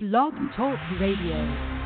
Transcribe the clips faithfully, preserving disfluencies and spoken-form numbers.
Blog Talk Radio.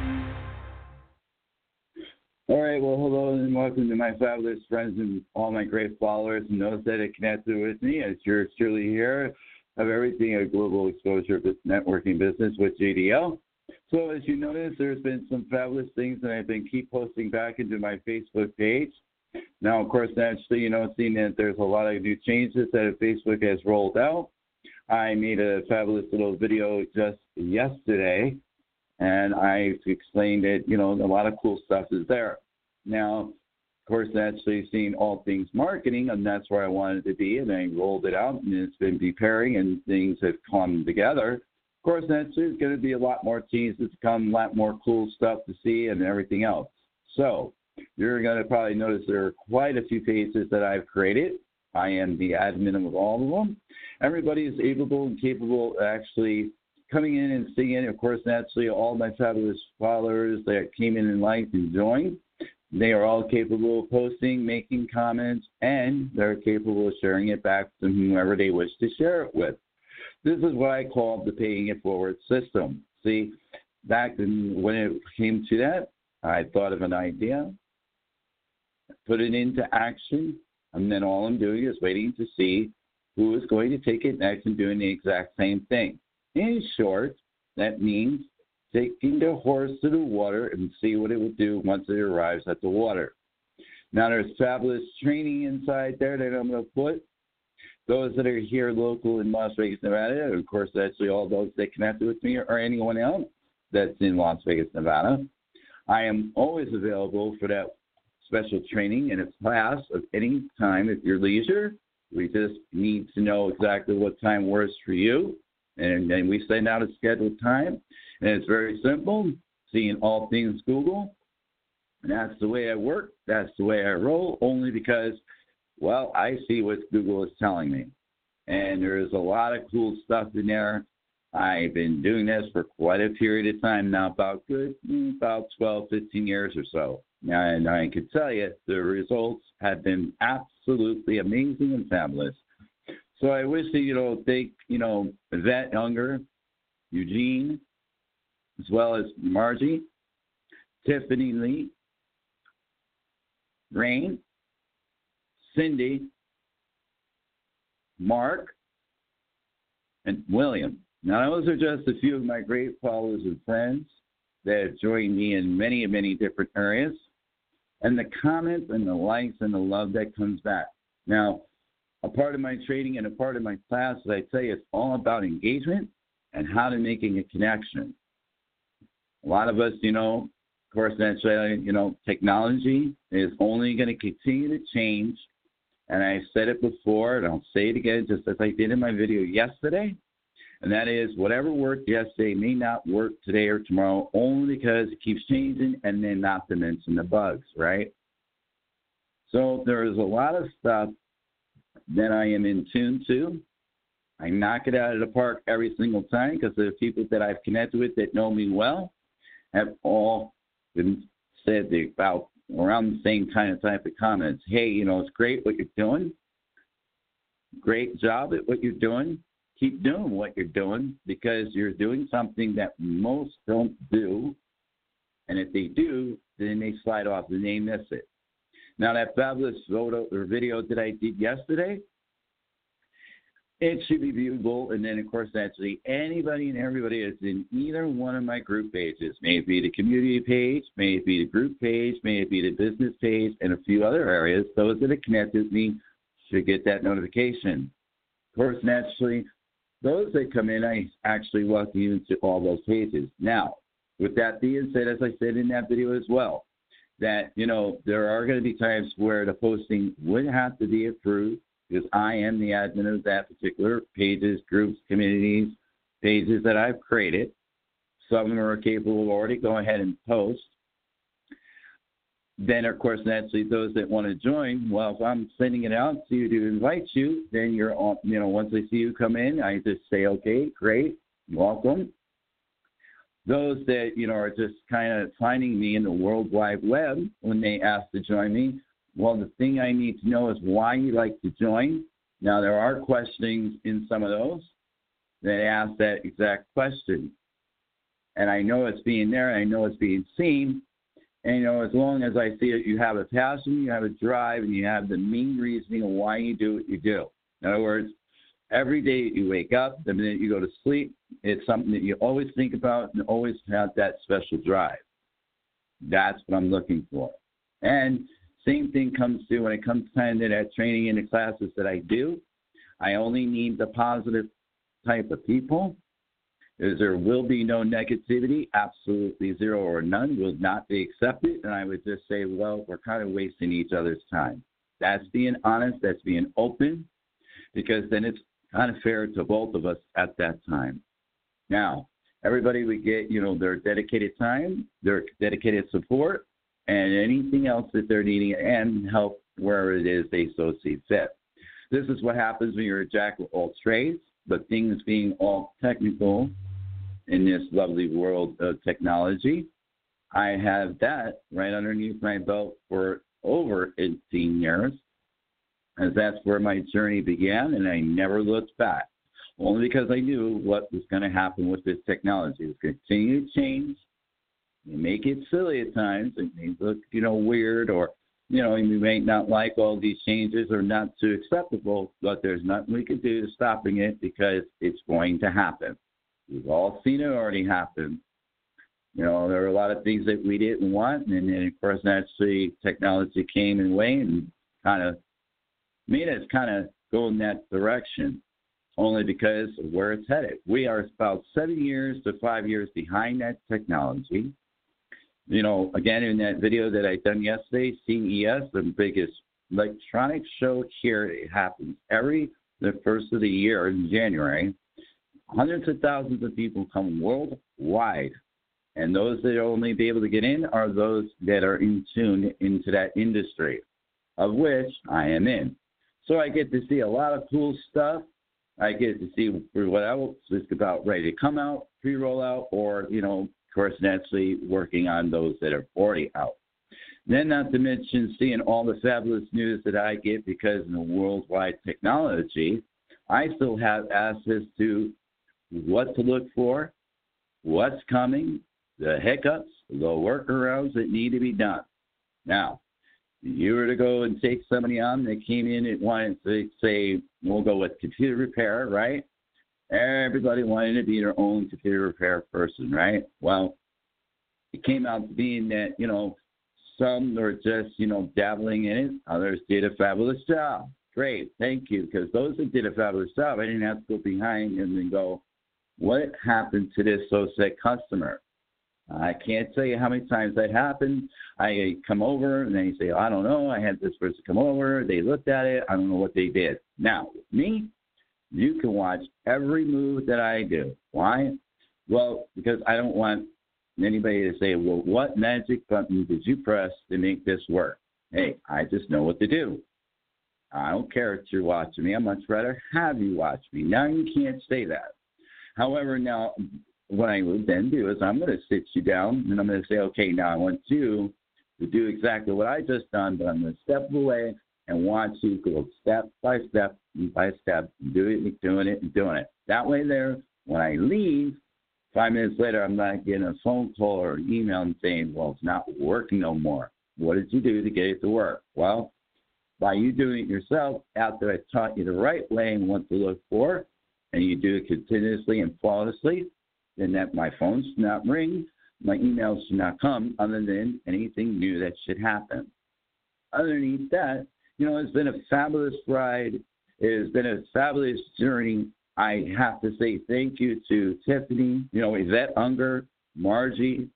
All right, well, hello and welcome to my fabulous friends and all my great followers and those that are connected with me. As yours truly here of everything a global exposure networking business with J D L. So as you notice, there's been some fabulous things that I've been keep posting back into my Facebook page. Now, of course, naturally, you know, seeing that there's a lot of new changes that Facebook has rolled out. I made a fabulous little video just yesterday, and I explained that, you know, a lot of cool stuff is there. Now, of course, naturally, seeing all things marketing, and that's where I wanted to be, and I rolled it out, and it's been preparing, and things have come together. Of course, naturally, there's going to be a lot more changes to come, a lot more cool stuff to see, and everything else. So, you're going to probably notice there are quite a few pages that I've created. I am the admin of all of them. Everybody is able and capable of actually coming in and seeing it. Of course, naturally, all my fabulous followers that came in and liked and joined, they are all capable of posting, making comments, and they're capable of sharing it back to whomever they wish to share it with. This is what I call the paying it forward system. See, back when it came to that, I thought of an idea, put it into action, and then all I'm doing is waiting to see who is going to take it next and doing the exact same thing. In short, that means taking the horse to the water and see what it will do once it arrives at the water. Now, there's fabulous training inside there that I'm going to put. Those that are here local in Las Vegas, Nevada, of course, actually all those that connected with me or anyone else that's in Las Vegas, Nevada, I am always available for that special training in a class of any time at your leisure. We just need to know exactly what time works for you, and then we send out a scheduled time, and it's very simple, seeing all things Google, and that's the way I work, that's the way I roll, only because, well, I see what Google is telling me, and there's a lot of cool stuff in there. I've been doing this for quite a period of time now, about good, about twelve, fifteen years or so. And I can tell you the results have been absolutely amazing and fabulous. So I wish that, you know, thank, you know, Yvette Younger, Eugene, as well as Margie, Tiffany Lee, Rain, Cindy, Mark, and William. Now, those are just a few of my great followers and friends that have joined me in many, many different areas. And the comments and the likes and the love that comes back. Now, a part of my training and a part of my class, as I tell you, it's all about engagement and how to making a connection. A lot of us, you know, of course, that's, you know, technology is only going to continue to change. And I said it before, and I'll say it again, just as I did in my video yesterday. And that is, whatever worked yesterday may not work today or tomorrow, only because it keeps changing, and then not to mention the bugs, right? So there is a lot of stuff that I am in tune to. I knock it out of the park every single time because the people that I've connected with that know me well have all been said about around the same kind of type of comments. Hey, you know, it's great what you're doing. Great job at what you're doing. Keep doing what you're doing because you're doing something that most don't do. And if they do, then they slide off and they miss it. Now, that fabulous photo or video that I did yesterday, it should be viewable. And then, of course, actually anybody and everybody that's in either one of my group pages, may it be the community page, may it be the group page, may it be the business page, and a few other areas, those that are connected with me should get that notification. Of course, naturally, those that come in, I actually welcome you to all those pages. Now, with that being said, as I said in that video as well, that, you know, there are going to be times where the posting would have to be approved because I am the admin of that particular pages, groups, communities, pages that I've created. Some of them are capable of already go ahead and post. Then, of course, naturally, those that want to join, well, if I'm sending it out to you to invite you, then you're on, you know, once I see you come in, I just say, okay, great, welcome. Those that, you know, are just kind of finding me in the World Wide Web when they ask to join me, well, the thing I need to know is why you like to join. Now, there are questions in some of those that ask that exact question. and I know it's being there, and I know it's being seen. And, you know, as long as I see it, you have a passion, you have a drive, and you have the main reasoning of why you do what you do. In other words, every day you wake up, the minute you go to sleep, it's something that you always think about and always have that special drive. That's what I'm looking for. And same thing comes to when it comes time to that training in the classes that I do. I only need the positive type of people. There will be no negativity, absolutely zero or none will not be accepted. And I would just say, well, we're kind of wasting each other's time. That's being honest, that's being open, because then it's kind of fair to both of us at that time. Now, everybody would get, you know, their dedicated time, their dedicated support, and anything else that they're needing, and help wherever it is they so see fit. This is what happens when you're a jack of all trades, but things being all technical in this lovely world of technology, I have that right underneath my belt for over eighteen years, as that's where my journey began, and I never looked back, only because I knew what was going to happen with this technology. It was going to continue to change. You make it silly at times. It may look, you know, weird, or, you know, you may not like all these changes or not too acceptable, but there's nothing we can do to stopping it, because it's going to happen. We've all seen it already happen. You know, there are a lot of things that we didn't want, and then, of course, naturally, technology came in way and kind of made us kind of go in that direction, only because of where it's headed. We are about seven years to five years behind that technology. You know, again, in that video that I done yesterday, C E S, the biggest electronic show here, it happens every the first of the year in January. Hundreds of thousands of people come worldwide, and those that only be able to get in are those that are in tune into that industry, of which I am in. So I get to see a lot of cool stuff. I get to see what else is about ready to come out, pre-rollout, or, you know, of course, naturally working on those that are already out. Then not to mention seeing all the fabulous news that I get, because in the worldwide technology, I still have access to what to look for, what's coming, the hiccups, the workarounds that need to be done. Now, if you were to go and take somebody on that came in and wanted to say, we'll go with computer repair, right? Everybody wanted to be their own computer repair person, right? Well, it came out to being that, you know, some were just, you know, dabbling in it. Others did a fabulous job. Great, thank you, because those that did a fabulous job, I didn't have to go behind and then go, what happened to this so-said customer? I can't tell you how many times that happened. I come over, and they say, I don't know. I had this person come over. They looked at it. I don't know what they did. Now, with me, you can watch every move that I do. Why? Well, because I don't want anybody to say, well, what magic button did you press to make this work? Hey, I just know what to do. I don't care if you're watching me. I'd much rather have you watch me. Now you can't say that. However, now what I would then do is I'm going to sit you down, and I'm going to say, okay, now I want you to do exactly what I just done, but I'm going to step away and watch you go step by step by step, do it, doing it, and doing it. That way there, when I leave, five minutes later, I'm not getting a phone call or an email and saying, well, it's not working no more. What did you do to get it to work? Well, by you doing it yourself, after I taught you the right way and what to look for, and you do it continuously and flawlessly, then that my phone should not ring, my emails should not come, other than anything new that should happen. Underneath that, you know, it's been a fabulous ride. It has been a fabulous journey. I have to say thank you to Tiffany, you know, Yvette Unger, Margie,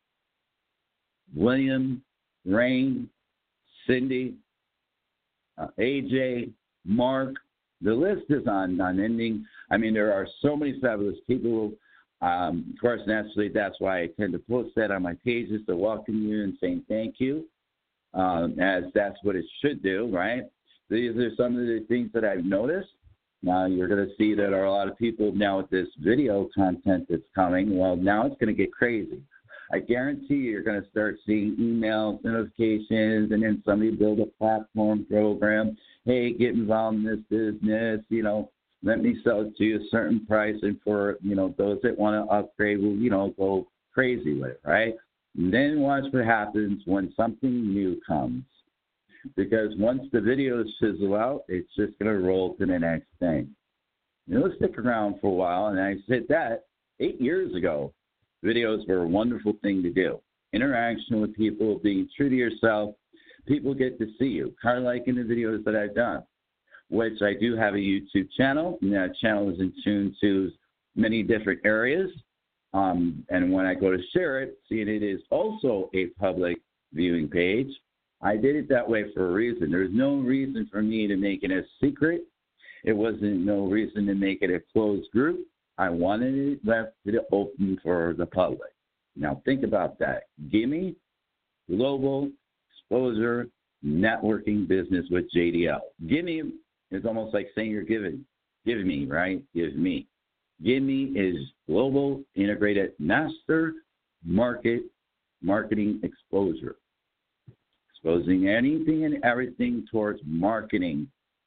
William, Rain, Cindy, uh, A J, Mark. The list is on unending. I mean, there are so many fabulous people. Um, of course, naturally, that's why I tend to post that on my pages to welcome you and saying thank you, um, as that's what it should do, right? These are some of the things that I've noticed. Now you're going to see that there are a lot of people now with this video content that's coming. Well, now it's going to get crazy. I guarantee you you're going to start seeing emails, notifications, and then somebody build a platform program. Hey, get involved in this business, you know, let me sell it to you a certain price. And for, you know, those that want to upgrade will, you know, go crazy with it, right? And then watch what happens when something new comes. Because once the videos fizzle out, it's just going to roll to the next thing. You know, stick around for a while, and I said that eight years ago. Videos were a wonderful thing to do. Interaction with people, being true to yourself. People get to see you, kind of like in the videos that I've done, which I do have a YouTube channel, and that channel is in tune to many different areas. Um, and when I go to share it, seeing it is also a public viewing page, I did it that way for a reason. There's no reason for me to make it a secret. It wasn't no reason to make it a closed group. I wanted it left to open for the public. Now think about that. Gimme Global Exposure Networking Business with J D L. Gimme is almost like saying you're giving. Give me, right? Give me. Gimme is Global Integrated Master Market Marketing Exposure. Exposing anything and everything towards marketing.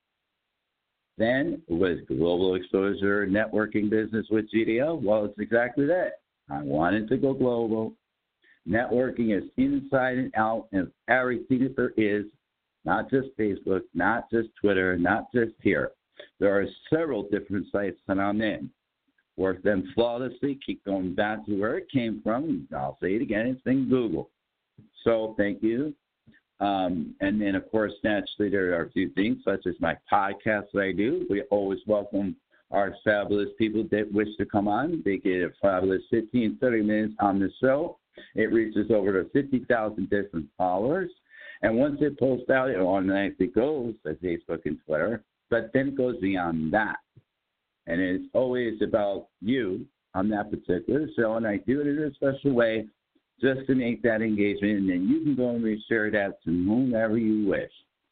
Then, with Global Exposure Networking Business with G D L, well, it's exactly that. I wanted to go global. Networking is inside and out of everything that there is, not just Facebook, not just Twitter, not just here. There are several different sites that I'm in. Work them flawlessly, keep going back to where it came from. I'll say it again, it's in Google. So thank you. Um, and then, of course, naturally, there are a few things, such as my podcast that I do. We always welcome our fabulous people that wish to come on. They get a fabulous fifteen, thirty minutes on the show. It reaches over to fifty thousand different followers. And once it posts out, it automatically goes to Facebook and Twitter. But then it goes beyond that. And it's always about you on that particular show. And I do it in a special way just to make that engagement. And then you can go and share that to whomever you wish.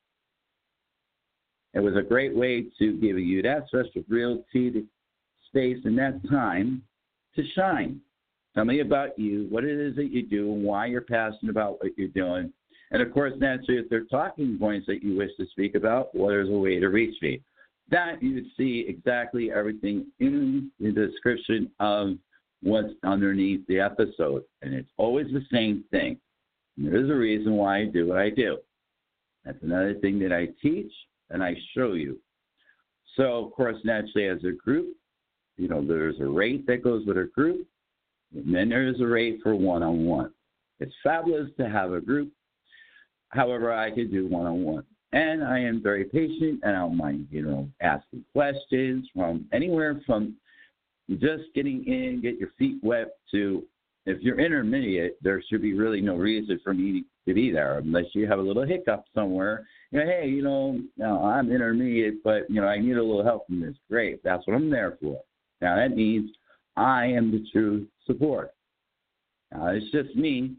It was a great way to give you that special realty space and that time to shine. Tell me about you, what it is that you do, and why you're passionate about what you're doing. And, of course, naturally, if there are talking points that you wish to speak about, well, there's a way to reach me. That you would see exactly everything in the description of what's underneath the episode. And it's always the same thing. And there is a reason why I do what I do. That's another thing that I teach and I show you. So, of course, naturally, as a group, you know, there's a rate that goes with a group, and then there's a rate for one-on-one. It's fabulous to have a group. However, I can do one-on-one. And I am very patient, and I don't mind, you know, asking questions from anywhere from just getting in, get your feet wet, to if you're intermediate, there should be really no reason for me to be there unless you have a little hiccup somewhere. You know, hey, you know, no, I'm intermediate, but, you know, I need a little help from this. Great. That's what I'm there for. Now, that means I am the true support. Now, it's just me.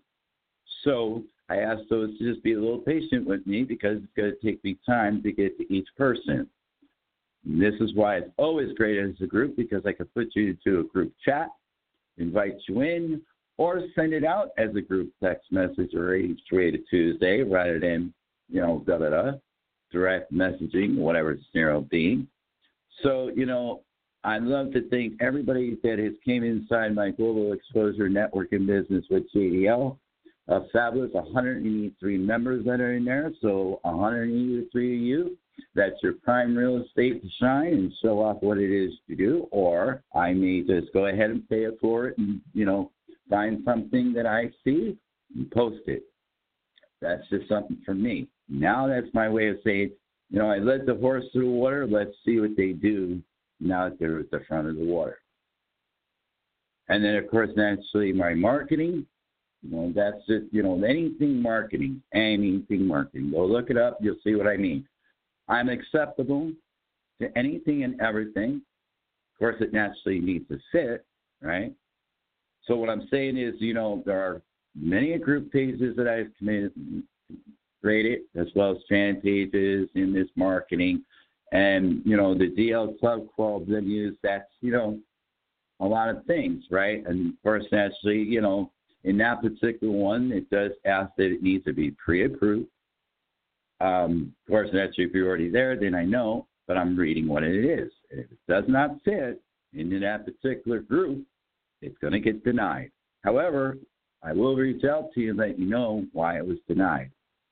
So I ask those to just be a little patient with me because it's going to take me time to get to each person. And this is why it's always great as a group, because I can put you into a group chat, invite you in, or send it out as a group text message or each Creative Tuesday rather than, you know, da-da-da, direct messaging, whatever the scenario being. So, you know, I love to thank everybody that has came inside my Global Exposure Networking Business with J D L. A fabulous one hundred eighty-three members that are in there. So one hundred eighty-three of you, that's your prime real estate to shine and show off what it is you do. Or I may just go ahead and pay it for it and, you know, find something that I see and post it. That's just something for me. Now that's my way of saying, you know, I led the horse through the water. Let's see what they do now that they're at the front of the water. And then, of course, naturally, my marketing. You know, that's just, you know, anything marketing, anything marketing. Go look it up. You'll see what I mean. I'm acceptable to anything and everything. Of course, it naturally needs to fit, right? So what I'm saying is, you know, there are many group pages that I've created, as well as fan pages in this marketing. And, you know, the D L Club Crawl venues, that's, you know, a lot of things, right? And, of course, naturally, you know, in that particular one, it does ask that it needs to be pre-approved. Um, of course, that's if you're already there, then I know, but I'm reading what it is. And if it does not fit into that particular group, it's going to get denied. However, I will reach out to you and let you know why it was denied.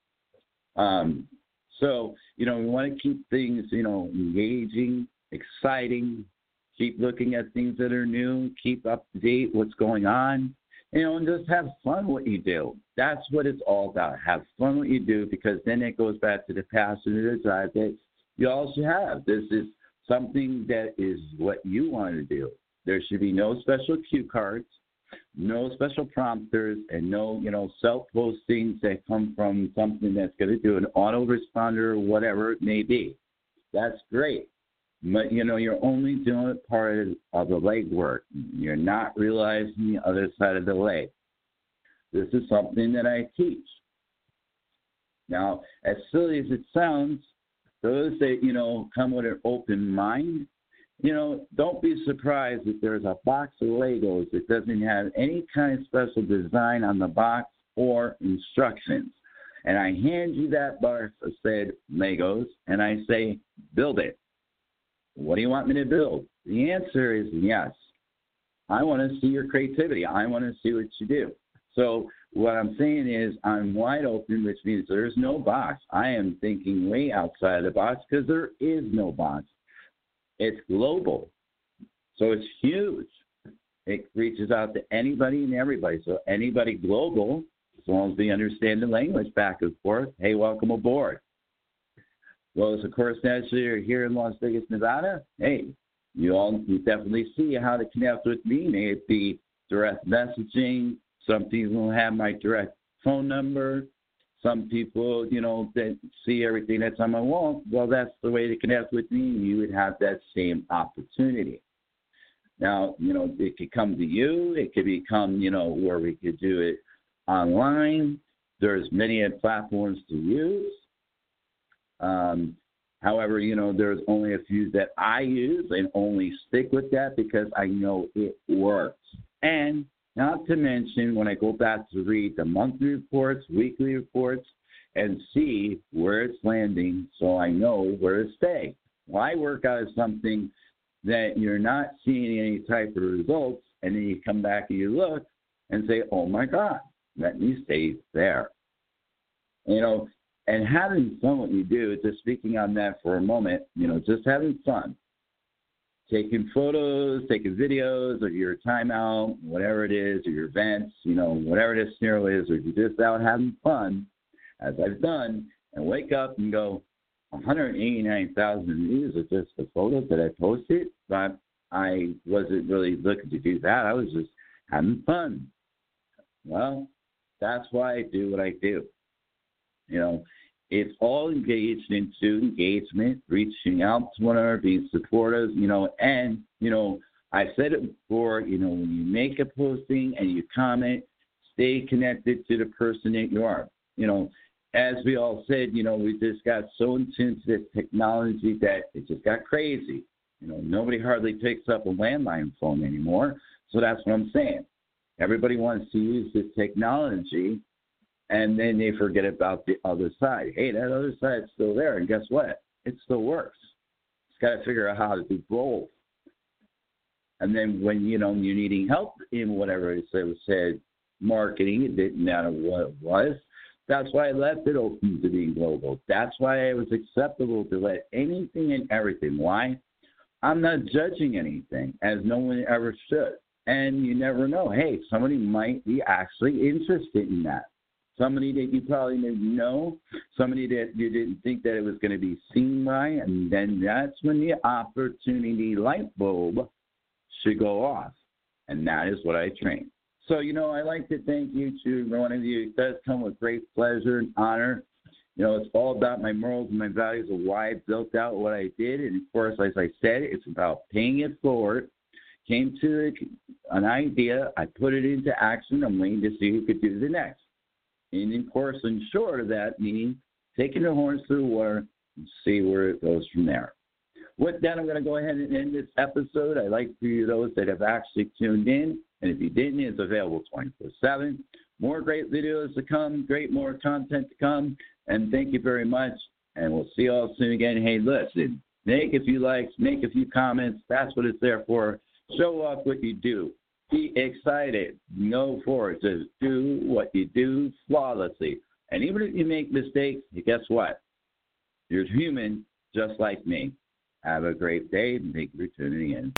Um, so, you know, we want to keep things, you know, engaging, exciting, keep looking at things that are new, keep up to date what's going on, you know, and just have fun what you do. That's what it's all about. Have fun what you do, because then it goes back to the passion and the desire that you also have. This is something that is what you want to do. There should be no special cue cards, no special prompters, and no, you know, self-postings that come from something that's going to do an autoresponder or whatever it may be. That's great. But, you know, you're only doing part of, of the legwork. You're not realizing the other side of the leg. This is something that I teach. Now, as silly as it sounds, those that, you know, come with an open mind, you know, don't be surprised if there's a box of Legos that doesn't have any kind of special design on the box or instructions. And I hand you that box of said Legos, and I say, build it. What do you want me to build? The answer is yes. I want to see your creativity. I want to see what you do. So what I'm saying is I'm wide open, which means there's no box. I am thinking way outside of the box because there is no box. It's global. So it's huge. It reaches out to anybody and everybody. So anybody global, as long as they understand the language back and forth, hey, welcome aboard. Well, as of course, naturally, you're here in Las Vegas, Nevada, hey, you all you definitely see how to connect with me. May it be direct messaging. Some people have my direct phone number. Some people, you know, that see everything that's on my wall. Well, that's the way to connect with me. You would have that same opportunity. Now, you know, it could come to you. It could become, you know, where we could do it online. There's many platforms to use. Um, however, you know, there's only a few that I use and only stick with that because I know it works. And not to mention, when I go back to read the monthly reports, weekly reports, and see where it's landing so I know where to stay. Why work out something that you're not seeing any type of results, and then you come back and you look and say, oh, my God, let me stay there. You know, and having fun what you do, just speaking on that for a moment, you know, just having fun. Taking photos, taking videos of your timeout, whatever it is, or your events, you know, whatever this scenario is, or you're just out having fun, as I've done, and wake up and go, one hundred eighty-nine thousand views of just the photos that I posted, but I wasn't really looking to do that. I was just having fun. Well, that's why I do what I do. You know, it's all engaged into engagement, reaching out to one another, being supportive, you know, and, you know, I said it before, you know, when you make a posting and you comment, stay connected to the person that you are. You know, as we all said, you know, we just got so in tune to this technology that it just got crazy. You know, nobody hardly picks up a landline phone anymore. So that's what I'm saying. Everybody wants to use this technology, and then they forget about the other side. Hey, that other side's still there, and guess what? It still works. It's got to figure out how to do both. And then when, you know, you're needing help in whatever it was said, marketing, it didn't matter what it was. That's why I left it open to being global. That's why it was acceptable to let anything and everything. Why? I'm not judging anything, as no one ever should. And you never know. Hey, somebody might be actually interested in that. Somebody that you probably didn't know, somebody that you didn't think that it was going to be seen by, and then that's when the opportunity light bulb should go off. And that is what I train. So, you know, I like to thank you to one of you. It does come with great pleasure and honor. You know, it's all about my morals and my values of why I built out what I did. And, of course, as I said, it's about paying it forward. Came to an idea. I put it into action. I'm waiting to see who could do the next. And, of course, in short of that, meaning taking the horns through the water and see where it goes from there. With that, I'm going to go ahead and end this episode. I'd like for you, those that have actually tuned in, and if you didn't, it's available twenty-four seven. More great videos to come, great more content to come, and thank you very much, and we'll see you all soon again. Hey, listen, make a few likes, make a few comments. That's what it's there for. Show off what you do. be excited. No force. Just do what you do flawlessly. And even if you make mistakes, guess what? You're human just like me. Have a great day, and thank you for tuning in.